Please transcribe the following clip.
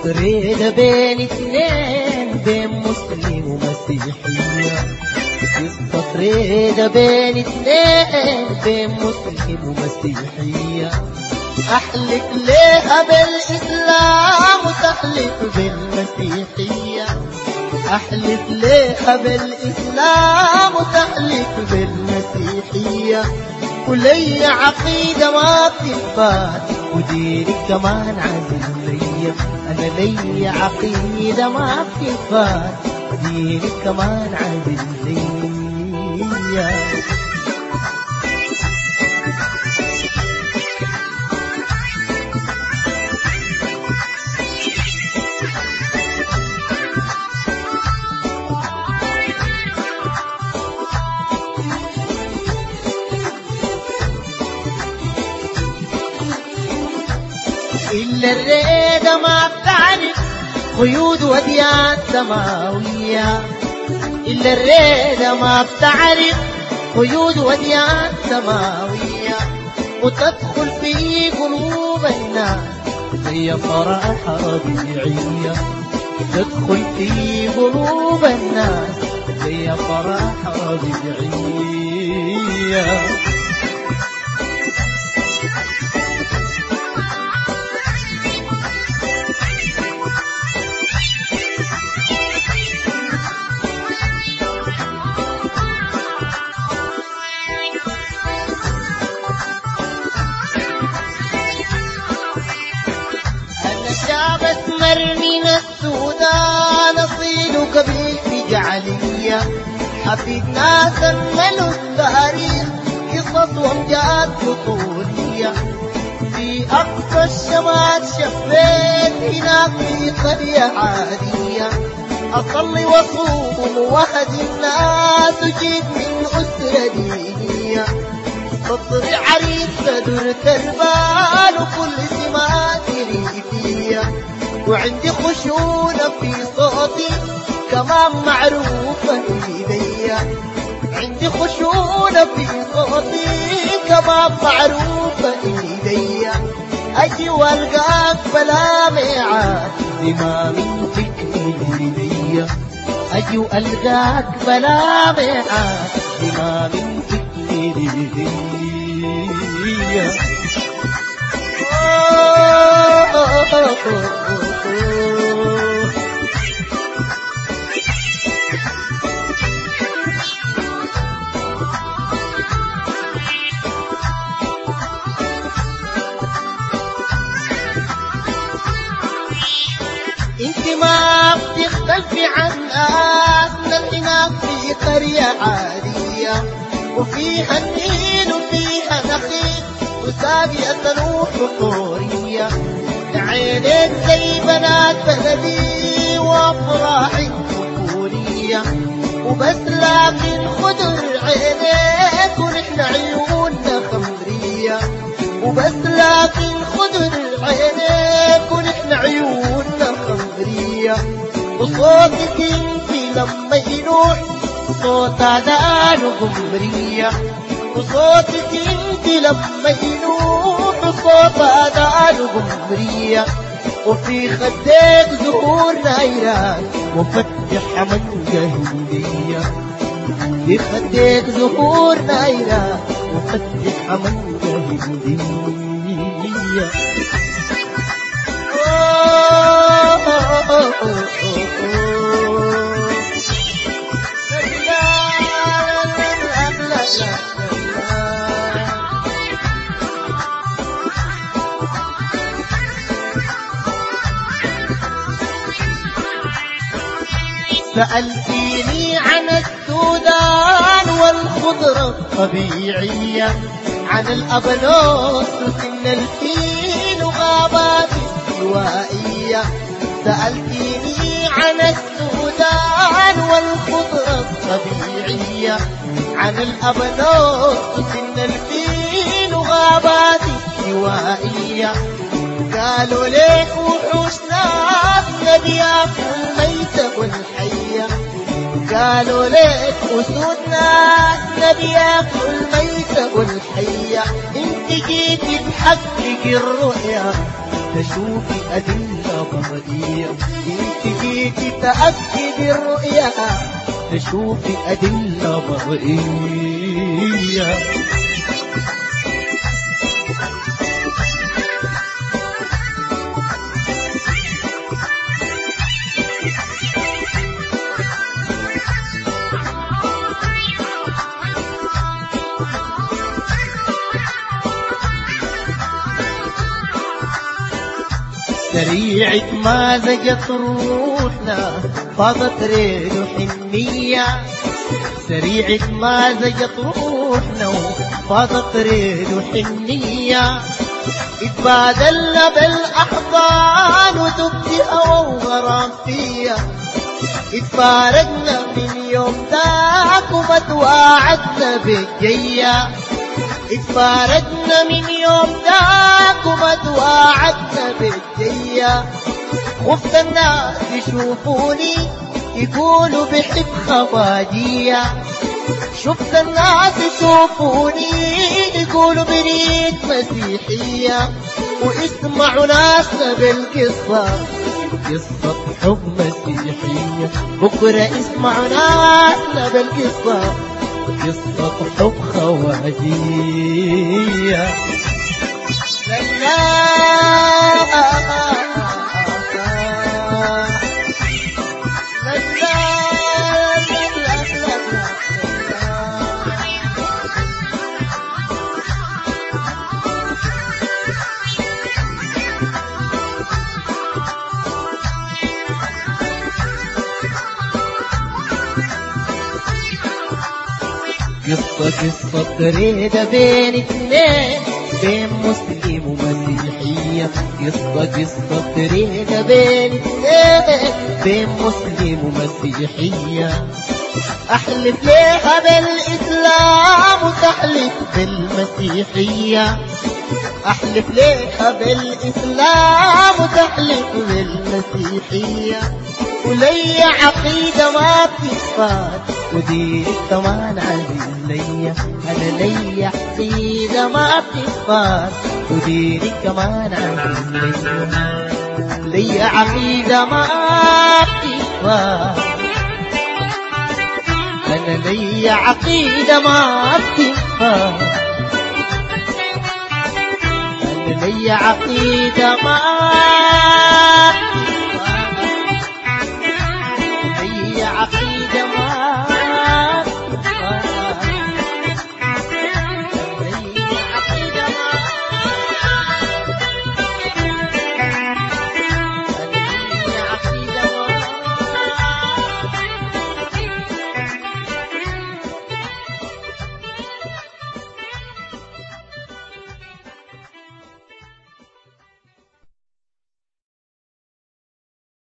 فريدة بين اتنين، بين مسلم ومسيحية. قصة فريدة بين اتنين، بين مسلم ومسيحية. أحلف ليها بالإسلام وتحلف بالمسيحية. أحلف ليها بالإسلام وتحلف بالمسيحية. ولي عقيدة ما بتنفات ودينك كمان عزيز ليا. أنا لي عقيدة ما بتنفات ودينك كمان عزيز ليا. إلا الريدة ما بتعرف قيود وديان سماوية. إلا الريدة ما بتعرف قيود وديان سماوية. وتدخل في قلوب الناس زي فرح ربيعية. تدخل في قلوب الناس زي فرح ربيعية. شعب اسمر من السودان أصيل قبيل في جعلية. حفيد ناس ملوا التاريخ قصص وامجاد بطولية. في أقصى الشمال شفيت هناك في قرية عادية. أصلي وصوم وهدي الناس وجيت من أسرة دينية. سطري عريض صدر تربان وكل سماتي ريفية. وعندي خشونة في صوتي كمان معروفة إيديا. عندي خشونة في صوتي كمان معروفة إيديا. أجي والقاك بلا ميعاد زمام فكري إيديا. أجي والقاك بلا ميعاد زمام فكري إيديا. انت ما بتختلفي عن ناسنا هناك في قرية عادية. وفيها النيل وفيها نخيل وساقية تروح بطورية. عينيك زي بنات بلدي وافراحك طفولية. وبس لكن خضر عينيك ونحن عيوننا خمرية. وبس لكن خضر عينيك ونحن عيوننا خمرية. وصوتك انتي لما ينوح صوت أذان قمرية. وصوتك انتي لما ينوح صوت أذان قمرية. وفي خديك زهور نايران وفتح من جهودية. في خديك زهور نايران وفتح من جهودية. سألتيني عن السودان والخضرة الطبيعية. عن الأبنوس وسن الفيل وغابات استوائية. سألتيني عن السودان والخضرة الطبيعية. عن الأبنوس وسن الفيل وغابات استوائية. قالوا ليك وحوش ناس نبياكل الميتة والحية. قالوا ليك أسود ناس نبياكل الميتة والحية. انت جيتي تحقق الرؤيا تشوفي أدلة قضية انت جيتي تأكد الرؤية تشوفي أدلة مرئية. سريعة ما زجت روحنا فاضت ريد حنية، سريعة ما زجت روحنا فاضت ريد حنية، اتبادلنا بالأحضان وتبكي هوى وغرام فيا، اتفارقنا من يوم ذاك وما تواعدنا بالجية، اتفارقنا من يوم ذاك وما تواعدنا بالجية، خفت الناس يشوفوني يقولوا بحب خواجية، شفت الناس يشوفوني يقولوا بريد مسيحية، واسمعوا ناسنا بالقصة قصة حب مسيحية، بكرة اسمعوا ناسنا بالقصة قصة حب خواجية. قصة ريدة بين اثنين بين مسلم ومسيحية، قصة ريدة بين اثنين بين مسلم ومسيحية، أحلف ليها بالإسلام وتحلف بالمسيحية، أحلف ليها بالإسلام وتحلف بالمسيحية، ولي عقيدة ما بتفات ودينك كمان عزيز ليا، أنا لي عقيدة ما بتفات ودينك كمان عزيز ليا، لي عقيدة ما بتفات، أنا لي عقيدة ما بتفات، أنا لي عقيدة ما